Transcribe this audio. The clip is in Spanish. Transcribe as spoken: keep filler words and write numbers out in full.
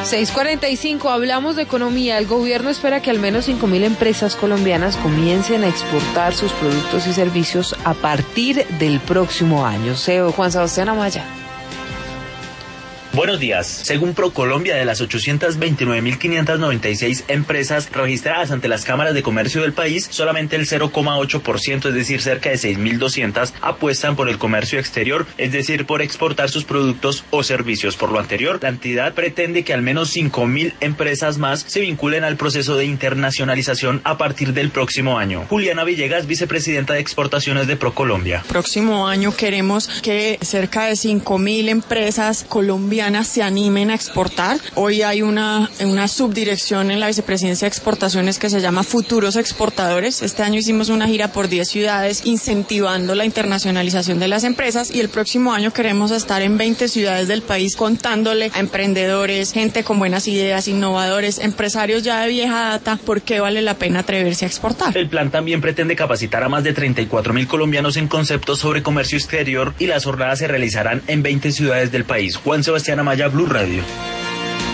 seis cuarenta y cinco, hablamos de economía. El gobierno espera que al menos cinco mil empresas colombianas comiencen a exportar sus productos y servicios a partir del próximo año. C E O Juan Sebastián Amaya. Buenos días. Según ProColombia, de las ochocientas veintinueve mil quinientas noventa y seis empresas registradas ante las cámaras de comercio del país, solamente el cero coma ocho por ciento, es decir, cerca de seis mil doscientas, apuestan por el comercio exterior, es decir, por exportar sus productos o servicios. Por lo anterior, la entidad pretende que al menos cinco mil empresas más se vinculen al proceso de internacionalización a partir del próximo año. Juliana Villegas, vicepresidenta de exportaciones de ProColombia. Próximo año queremos que cerca de cinco mil empresas colombianas se animen a exportar. Hoy hay una, una subdirección en la Vicepresidencia de Exportaciones que se llama Futuros Exportadores. Este año hicimos una gira por diez ciudades incentivando la internacionalización de las empresas y el próximo año queremos estar en veinte ciudades del país contándole a emprendedores, gente con buenas ideas, innovadores, empresarios ya de vieja data, por qué vale la pena atreverse a exportar. El plan también pretende capacitar a más de treinta y cuatro mil colombianos en conceptos sobre comercio exterior y las jornadas se realizarán en veinte ciudades del país. Juan Sebastián Amaya, Blue Radio.